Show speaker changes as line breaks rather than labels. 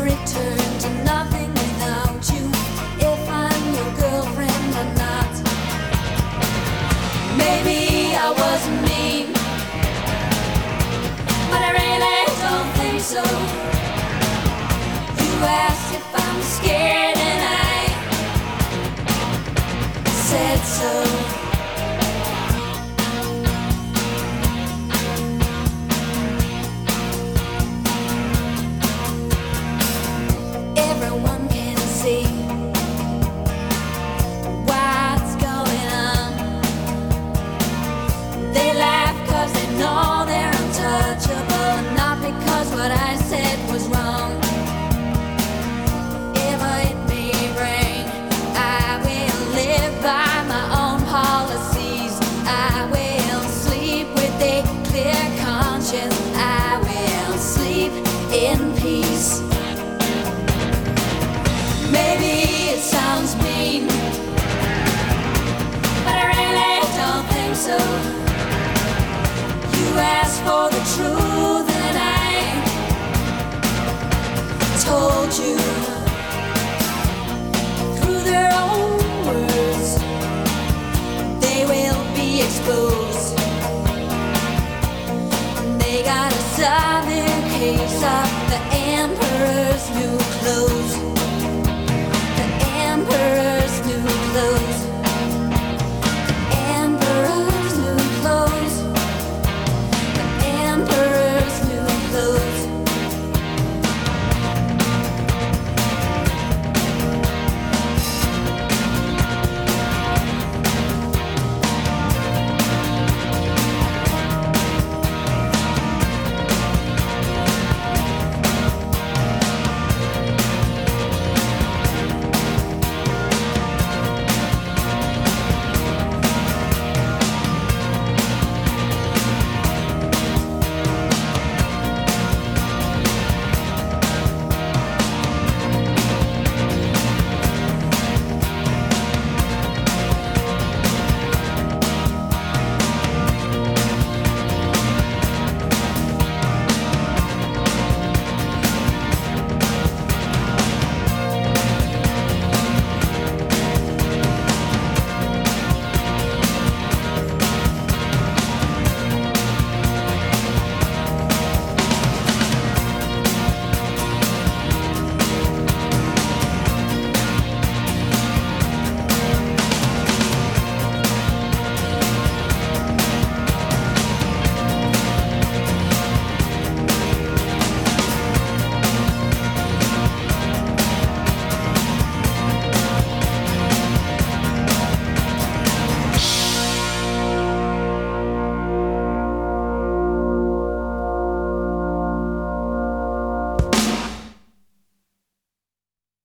return to nothing without you. If I'm your girlfriend or not. Maybe I was mean, but I really don't think so. You asked if I'm scared and I said so. Everyone can see what's going on. They laugh cause they know they're untouchable, not because what I said was wrong. If it may rain, I will live by my own policies. I will sleep with a clear conscience. I will sleep in peace. Maybe it sounds mean, but I really don't think so. You asked for the truth and I told you. Through their own words, they will be exposed. And they got a solid case of the emperor's new clothes.